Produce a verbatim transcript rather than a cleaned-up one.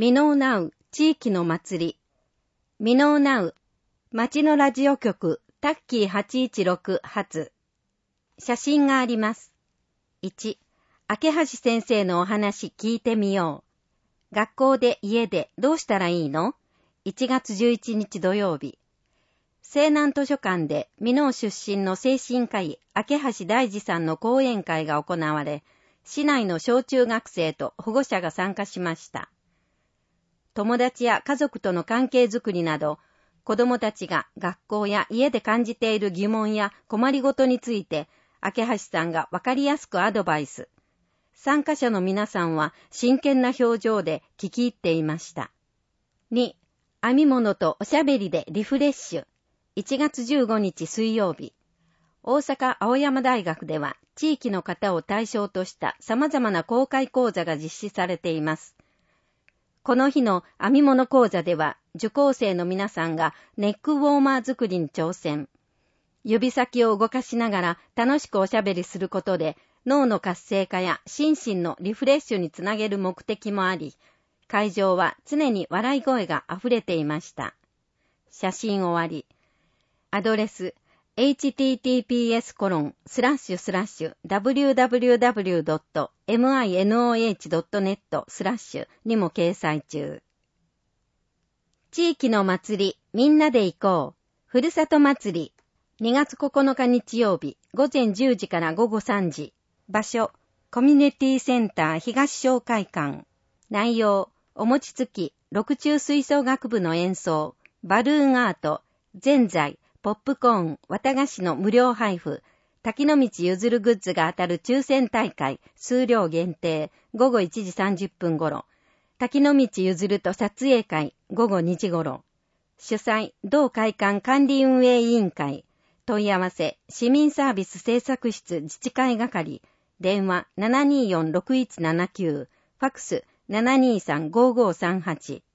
ミノーナウ地域の祭り。ミノーナウ町のラジオ局タッキーはちいちろく発。写真があります。いち、明橋先生のお話聞いてみよう。学校で家でどうしたらいいの？ いち 月じゅういちにち土曜日。西南図書館で美濃出身の精神科医明橋大二さんの講演会が行われ、市内の小中学生と保護者が参加しました。友達や家族との関係づくりなど、子どもたちが学校や家で感じている疑問や困りごとについて、明橋さんがわかりやすくアドバイス。参加者の皆さんは真剣な表情で聞き入っていました。に、編み物とおしゃべりでリフレッシュ。いちがつじゅうごにち水曜日。大阪青山大学では地域の方を対象とした様々な公開講座が実施されています。この日の編み物講座では受講生の皆さんがネックウォーマー作りに挑戦。指先を動かしながら楽しくおしゃべりすることで脳の活性化や心身のリフレッシュにつなげる目的もあり、会場は常に笑い声があふれていました。写真終わり。アドレス エイチティーティーピーエスコロンスラッシュスラッシュダブリューダブリューダブリュードットミノードットネットスラッシュにも掲載中。地域の祭り、みんなで行こう。ふるさと祭り。にがつここのか日曜日、午前じゅうじから午後さんじ。場所、コミュニティセンター東商会館。内容、お餅つき、六中吹奏楽部の演奏、バルーンアート、ぜんざい、ポップコーン、綿菓子の無料配布、滝の道ゆずるグッズが当たる抽選大会、数量限定、ごごいちじさんじゅっぷん頃。滝の道ゆずると撮影会、ごごにじ頃。主催、同会館管理運営委員会。問い合わせ、市民サービス政策室自治会係。電話 ななにーよんろくいちななきゅう、ファクス ななにーさんごーごーさんはち。